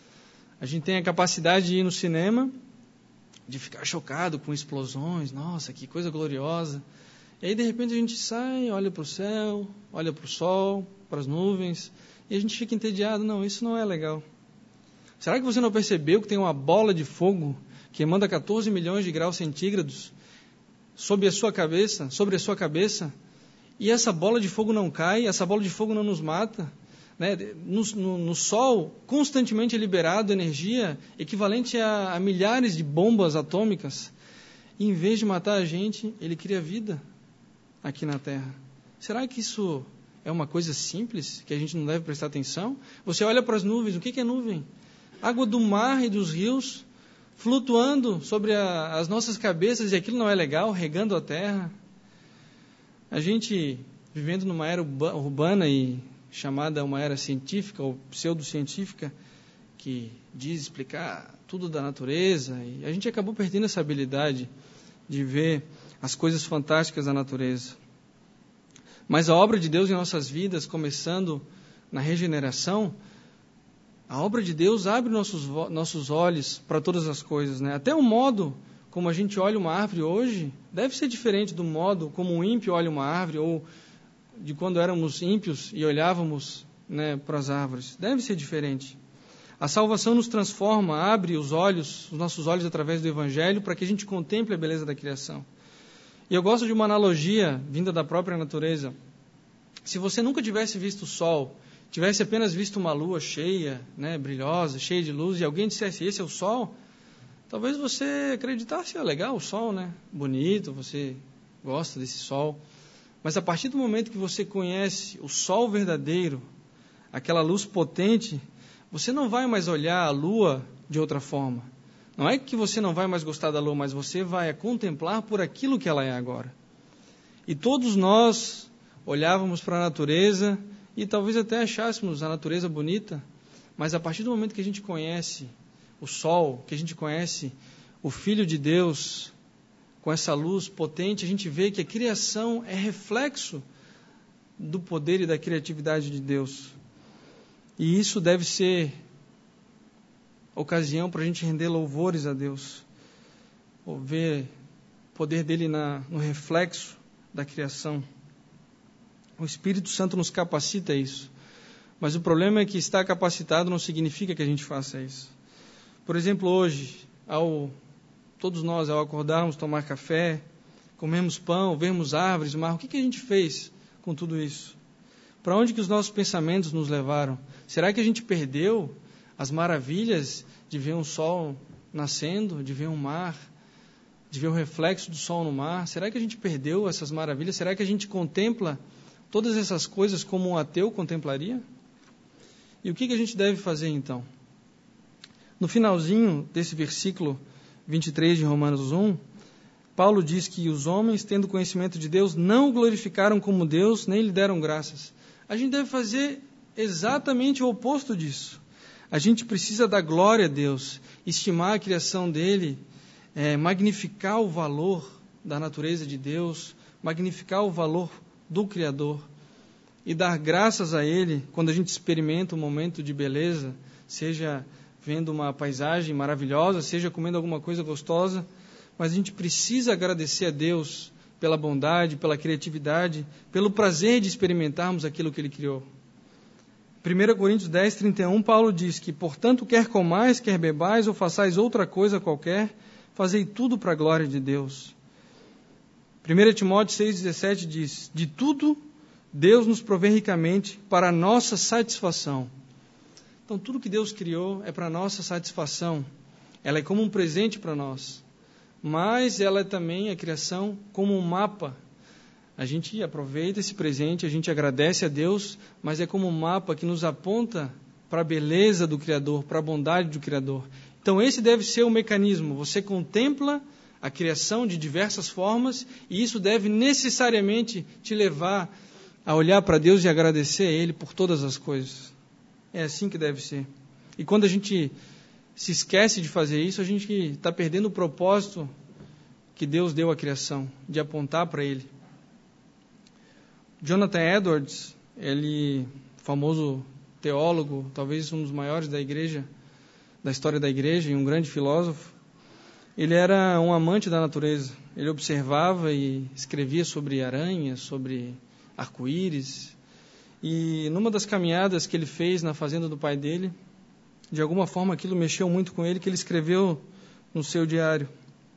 A gente tem a capacidade de ir no cinema, de ficar chocado com explosões, nossa, que coisa gloriosa. E aí de repente a gente sai, olha para o céu, olha para o sol, para as nuvens, e a gente fica entediado. Não, isso não é legal. Será que você não percebeu que tem uma bola de fogo que manda catorze milhões de graus centígrados sobre a sua cabeça, sobre a sua cabeça, e essa bola de fogo não cai, essa bola de fogo não nos mata? Né? No, no, no Sol, constantemente é liberado energia equivalente a, a milhares de bombas atômicas. E em vez de matar a gente, ele cria vida aqui na Terra. Será que isso é uma coisa simples, que a gente não deve prestar atenção? Você olha para as nuvens, o que é nuvem? Água do mar e dos rios flutuando sobre a, as nossas cabeças, e aquilo não é legal, regando a terra. A gente, vivendo numa era urbana e chamada uma era científica ou pseudocientífica, que diz explicar tudo da natureza, e a gente acabou perdendo essa habilidade de ver as coisas fantásticas da natureza. Mas a obra de Deus em nossas vidas, começando na regeneração, a obra de Deus abre nossos, nossos olhos para todas as coisas, né? Até o modo como a gente olha uma árvore hoje deve ser diferente do modo como um ímpio olha uma árvore, ou de quando éramos ímpios e olhávamos, né, para as árvores. Deve ser diferente. A salvação nos transforma, abre os olhos, os nossos olhos através do Evangelho, para que a gente contemple a beleza da criação. E eu gosto de uma analogia vinda da própria natureza. Se você nunca tivesse visto o sol, tivesse apenas visto uma lua cheia, né, brilhosa, cheia de luz, e alguém dissesse, esse é o sol, talvez você acreditasse, é legal o sol, né, bonito, você gosta desse sol. Mas a partir do momento que você conhece o sol verdadeiro, aquela luz potente, você não vai mais olhar a lua de outra forma. Não é que você não vai mais gostar da lua, mas você vai a contemplar por aquilo que ela é agora. E todos nós olhávamos para a natureza e talvez até achássemos a natureza bonita, mas a partir do momento que a gente conhece o sol, que a gente conhece o Filho de Deus, com essa luz potente, a gente vê que a criação é reflexo do poder e da criatividade de Deus. E isso deve ser ocasião para a gente render louvores a Deus, ou ver o poder dele na, no reflexo da criação. O Espírito Santo nos capacita a isso. Mas o problema é que estar capacitado não significa que a gente faça isso. Por exemplo, hoje, ao, todos nós, ao acordarmos, tomar café, comermos pão, vermos árvores, mar, o que, que a gente fez com tudo isso? Para onde que os nossos pensamentos nos levaram? Será que a gente perdeu as maravilhas de ver um sol nascendo, de ver um mar, de ver o reflexo do sol no mar? Será que a gente perdeu essas maravilhas? Será que a gente contempla todas essas coisas como um ateu contemplaria? E o que, que a gente deve fazer então? No finalzinho desse versículo vinte e três de Romanos um, Paulo diz que os homens, tendo conhecimento de Deus, não o glorificaram como Deus, nem lhe deram graças. A gente deve fazer exatamente o oposto disso. A gente precisa dar glória a Deus, estimar a criação dele, é, magnificar o valor da natureza de Deus, magnificar o valor do Criador e dar graças a Ele quando a gente experimenta um momento de beleza, seja vendo uma paisagem maravilhosa, seja comendo alguma coisa gostosa, mas a gente precisa agradecer a Deus pela bondade, pela criatividade, pelo prazer de experimentarmos aquilo que Ele criou. primeira Coríntios dez, trinta e um, Paulo diz que, portanto, quer comais, quer bebais ou façais outra coisa qualquer, fazei tudo para a glória de Deus. primeira Timóteo seis, dezessete diz, de tudo Deus nos provê ricamente para a nossa satisfação. Então, tudo que Deus criou é para a nossa satisfação. Ela é como um presente para nós. Mas ela é também a criação como um mapa. A gente aproveita esse presente, a gente agradece a Deus, mas é como um mapa que nos aponta para a beleza do Criador, para a bondade do Criador. Então, esse deve ser o mecanismo. Você contempla a criação de diversas formas e isso deve necessariamente te levar a olhar para Deus e agradecer a Ele por todas as coisas. É assim que deve ser. E quando a gente se esquece de fazer isso, a gente está perdendo o propósito que Deus deu à criação, de apontar para Ele. Jonathan Edwards, ele, famoso teólogo, talvez um dos maiores da igreja, da história da igreja, e um grande filósofo, ele era um amante da natureza. Ele observava e escrevia sobre aranhas, sobre arco-íris. E numa das caminhadas que ele fez na fazenda do pai dele, de alguma forma aquilo mexeu muito com ele, que ele escreveu no seu diário.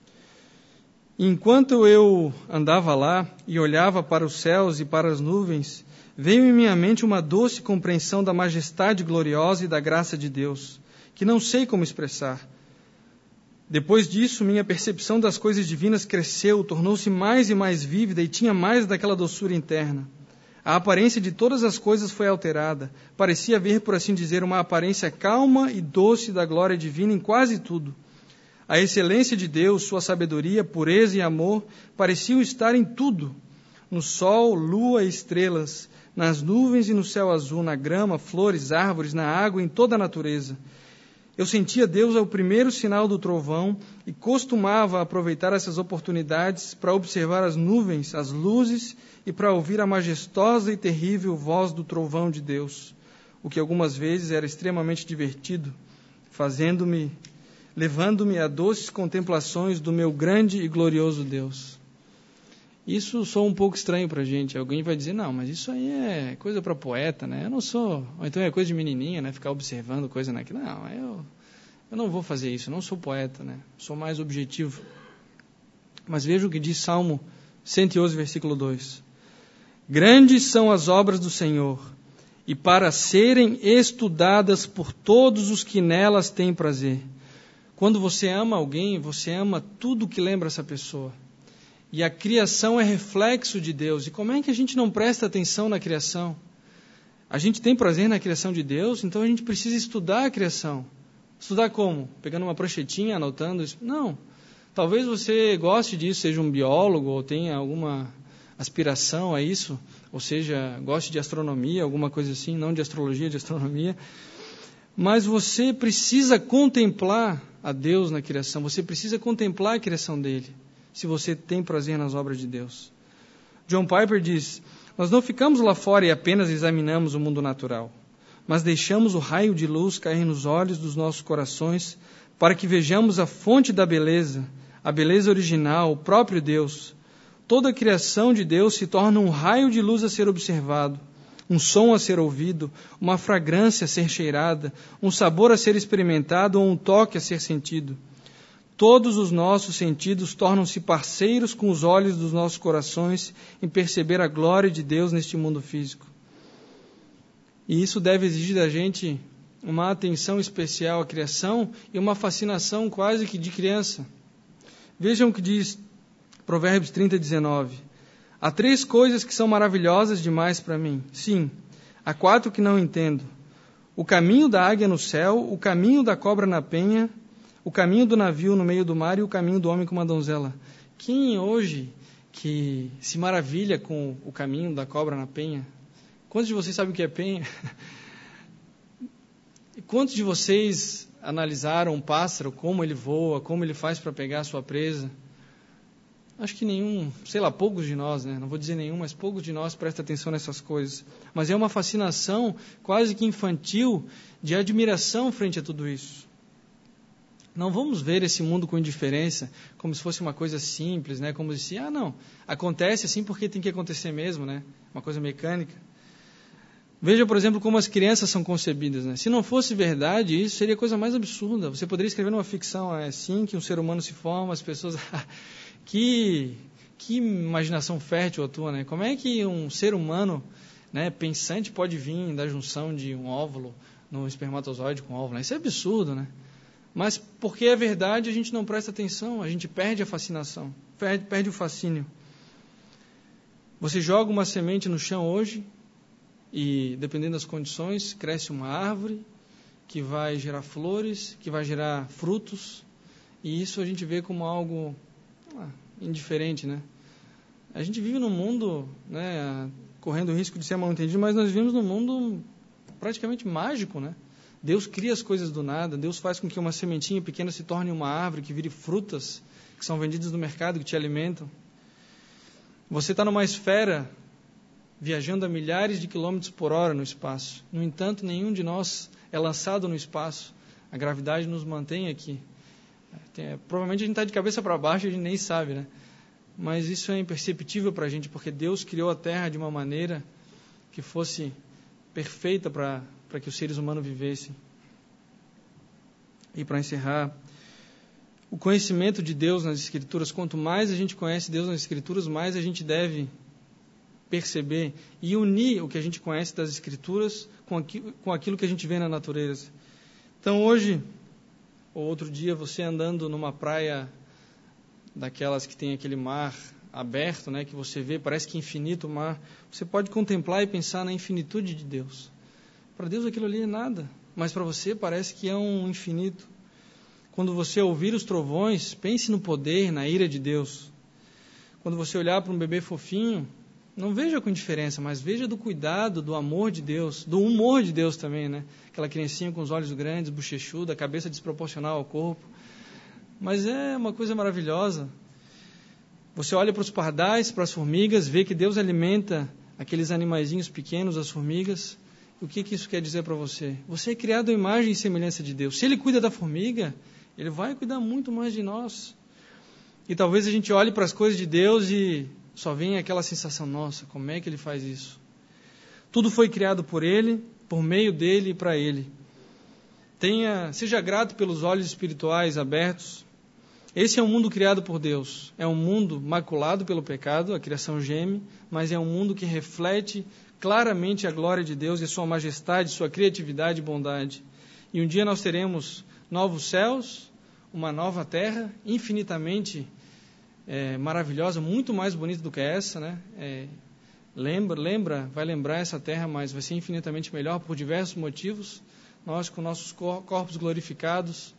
Enquanto eu andava lá e olhava para os céus e para as nuvens, veio em minha mente uma doce compreensão da majestade gloriosa e da graça de Deus, que não sei como expressar. Depois disso, minha percepção das coisas divinas cresceu, tornou-se mais e mais vívida e tinha mais daquela doçura interna. A aparência de todas as coisas foi alterada. Parecia haver, por assim dizer, uma aparência calma e doce da glória divina em quase tudo. A excelência de Deus, sua sabedoria, pureza e amor pareciam estar em tudo. No sol, lua e estrelas, nas nuvens e no céu azul, na grama, flores, árvores, na água, em toda a natureza. Eu sentia Deus ao primeiro sinal do trovão e costumava aproveitar essas oportunidades para observar as nuvens, as luzes e para ouvir a majestosa e terrível voz do trovão de Deus, o que algumas vezes era extremamente divertido, fazendo-me, levando-me a doces contemplações do meu grande e glorioso Deus. Isso soa um pouco estranho para a gente. Alguém vai dizer, não, mas isso aí é coisa para poeta, né? Eu não sou... Ou então é coisa de menininha, né? Ficar observando coisa naquilo. Não, eu, eu não vou fazer isso. Eu não sou poeta, né? Sou mais objetivo. Mas veja o que diz Salmo cento e onze, versículo dois. Grandes são as obras do Senhor, e para serem estudadas por todos os que nelas têm prazer. Quando você ama alguém, você ama tudo que lembra essa pessoa. E a criação é reflexo de Deus. E como é que a gente não presta atenção na criação? A gente tem prazer na criação de Deus, então a gente precisa estudar a criação. Estudar como? Pegando uma pranchetinha, anotando isso? Não. Talvez você goste disso, seja um biólogo, ou tenha alguma aspiração a isso, ou seja, goste de astronomia, alguma coisa assim, não de astrologia, de astronomia. Mas você precisa contemplar a Deus na criação, você precisa contemplar a criação dele, se você tem prazer nas obras de Deus. John Piper diz, nós não ficamos lá fora e apenas examinamos o mundo natural, mas deixamos o raio de luz cair nos olhos dos nossos corações para que vejamos a fonte da beleza, a beleza original, o próprio Deus. Toda a criação de Deus se torna um raio de luz a ser observado, um som a ser ouvido, uma fragrância a ser cheirada, um sabor a ser experimentado ou um toque a ser sentido. Todos os nossos sentidos tornam-se parceiros com os olhos dos nossos corações em perceber a glória de Deus neste mundo físico. E isso deve exigir da gente uma atenção especial à criação e uma fascinação quase que de criança. Vejam o que diz Provérbios trinta, dezenove. Há três coisas que são maravilhosas demais para mim. Sim, há quatro que não entendo. O caminho da águia no céu, o caminho da cobra na penha, o caminho do navio no meio do mar e o caminho do homem com uma donzela. Quem hoje que se maravilha com o caminho da cobra na penha? Quantos de vocês sabem o que é penha? Quantos de vocês analisaram um pássaro, como ele voa, como ele faz para pegar a sua presa? Acho que nenhum, sei lá, poucos de nós, né? Não vou dizer nenhum, mas poucos de nós prestam atenção nessas coisas. Mas é uma fascinação quase que infantil de admiração frente a tudo isso. Não vamos ver esse mundo com indiferença, como se fosse uma coisa simples, né? Como se, ah, não, acontece assim porque tem que acontecer mesmo, né? Uma coisa mecânica. Veja, por exemplo, como as crianças são concebidas, né? Se não fosse verdade, isso seria a coisa mais absurda. Você poderia escrever numa ficção, é assim que um ser humano se forma, as pessoas... que, que imaginação fértil a tua, né? Como é que um ser humano, né, pensante pode vir da junção de um óvulo, no espermatozoide com óvulo? Né? Isso é absurdo, né? Mas porque é verdade, a gente não presta atenção, a gente perde a fascinação, perde, perde o fascínio. Você joga uma semente no chão hoje e, dependendo das condições, cresce uma árvore que vai gerar flores, que vai gerar frutos, e isso a gente vê como algo ah, indiferente, né? A gente vive num mundo, né, correndo o risco de ser mal entendido, mas nós vivemos num mundo praticamente mágico, né? Deus cria as coisas do nada, Deus faz com que uma sementinha pequena se torne uma árvore, que vire frutas, que são vendidas no mercado, que te alimentam. Você está numa esfera, viajando a milhares de quilômetros por hora no espaço. No entanto, nenhum de nós é lançado no espaço. A gravidade nos mantém aqui. Tem, provavelmente a gente está de cabeça para baixo e a gente nem sabe, né? Mas isso é imperceptível para a gente, porque Deus criou a Terra de uma maneira que fosse perfeita para... para que os seres humanos vivessem. E para encerrar, o conhecimento de Deus nas Escrituras, quanto mais a gente conhece Deus nas Escrituras, mais a gente deve perceber e unir o que a gente conhece das Escrituras com aquilo, com aquilo que a gente vê na natureza. Então hoje, ou outro dia, você andando numa praia daquelas que tem aquele mar aberto, né, que você vê, parece que infinito o mar, você pode contemplar e pensar na infinitude de Deus. Para Deus aquilo ali é nada, mas para você parece que é um infinito. Quando você ouvir os trovões, pense no poder, na ira de Deus. Quando você olhar para um bebê fofinho, não veja com indiferença, mas veja do cuidado, do amor de Deus, do humor de Deus também, né? Aquela criancinha com os olhos grandes, bochechuda, a cabeça desproporcional ao corpo. Mas é uma coisa maravilhosa. Você olha para os pardais, para as formigas, vê que Deus alimenta aqueles animaizinhos pequenos, as formigas. O que, que isso quer dizer para você? Você é criado à imagem e semelhança de Deus. Se Ele cuida da formiga, Ele vai cuidar muito mais de nós. E talvez a gente olhe para as coisas de Deus e só venha aquela sensação, nossa, como é que Ele faz isso? Tudo foi criado por Ele, por meio dEle e para Ele. Tenha, seja grato pelos olhos espirituais abertos. Esse é um mundo criado por Deus. É um mundo maculado pelo pecado, a criação geme, mas é um mundo que reflete claramente a glória de Deus e a sua majestade, sua criatividade e bondade. E um dia nós teremos novos céus, uma nova terra, infinitamente é, maravilhosa, muito mais bonita do que essa, né? É, lembra, lembra, vai lembrar essa terra, mas vai ser infinitamente melhor por diversos motivos. Nós com nossos corpos glorificados.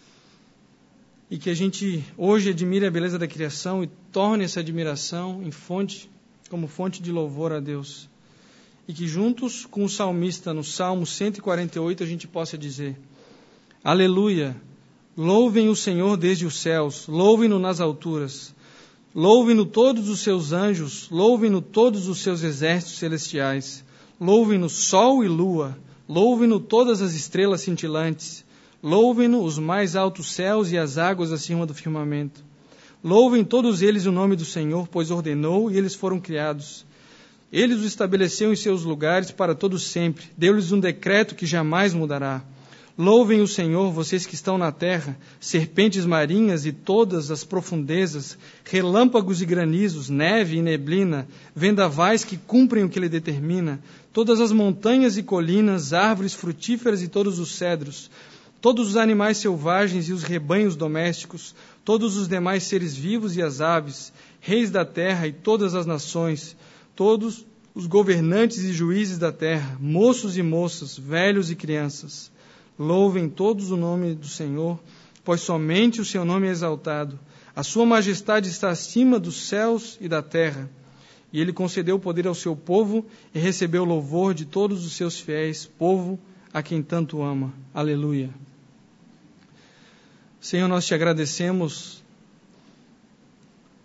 E que a gente hoje admire a beleza da criação e torne essa admiração em fonte, como fonte de louvor a Deus. E que juntos com o salmista no Salmo cento e quarenta e oito a gente possa dizer: Aleluia, louvem o Senhor desde os céus, louvem-no nas alturas, louvem-no todos os seus anjos, louvem-no todos os seus exércitos celestiais, louvem-no sol e lua, louvem-no todas as estrelas cintilantes, louvem-no os mais altos céus e as águas acima do firmamento. Louvem todos eles o nome do Senhor, pois ordenou e eles foram criados. Ele os estabeleceu em seus lugares para todo sempre. Deu-lhes um decreto que jamais mudará. Louvem o Senhor, vocês que estão na terra, serpentes marinhas e todas as profundezas, relâmpagos e granizos, neve e neblina, vendavais que cumprem o que ele determina, todas as montanhas e colinas, árvores frutíferas e todos os cedros, todos os animais selvagens e os rebanhos domésticos, todos os demais seres vivos e as aves, reis da terra e todas as nações, todos os governantes e juízes da terra, moços e moças, velhos e crianças. Louvem todos o nome do Senhor, pois somente o seu nome é exaltado. A sua majestade está acima dos céus e da terra. E ele concedeu poder ao seu povo e recebeu louvor de todos os seus fiéis, povo a quem tanto ama. Aleluia. Senhor, nós te agradecemos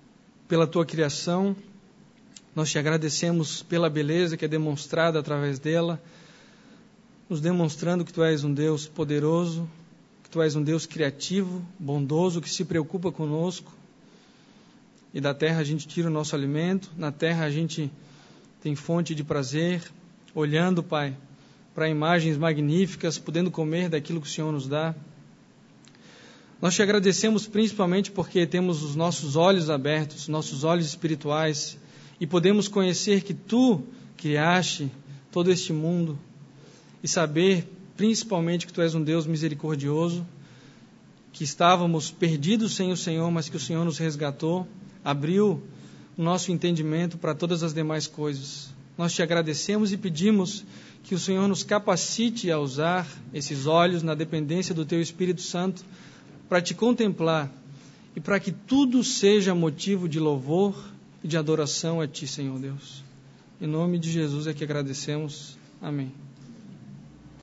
pela tua criação, nós te agradecemos pela beleza que é demonstrada através dela, nos demonstrando que tu és um Deus poderoso, que tu és um Deus criativo, bondoso, que se preocupa conosco. E da terra a gente tira o nosso alimento, na terra a gente tem fonte de prazer, olhando, Pai, para imagens magníficas, podendo comer daquilo que o Senhor nos dá. Nós te agradecemos principalmente porque temos os nossos olhos abertos, nossos olhos espirituais, e podemos conhecer que tu criaste todo este mundo, e saber principalmente que tu és um Deus misericordioso, que estávamos perdidos sem o Senhor, mas que o Senhor nos resgatou, abriu o nosso entendimento para todas as demais coisas. Nós te agradecemos e pedimos que o Senhor nos capacite a usar esses olhos na dependência do teu Espírito Santo para te contemplar e para que tudo seja motivo de louvor e de adoração a ti, Senhor Deus. Em nome de Jesus é que agradecemos. Amém.